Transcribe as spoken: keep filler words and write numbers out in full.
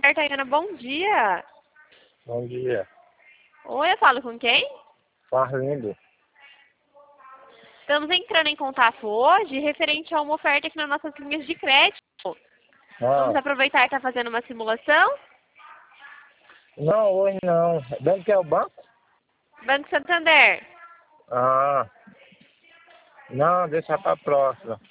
Santander, Tayana, bom dia. Bom dia. Oi, eu falo com quem? Farlindo. Estamos entrando em contato hoje referente a uma oferta aqui nas nossas linhas de crédito. Vamos Ah, aproveitar e estar fazendo uma simulação. não, hoje não. Dentro que é o banco? Banco Santander. Ah, não, deixa pra próxima.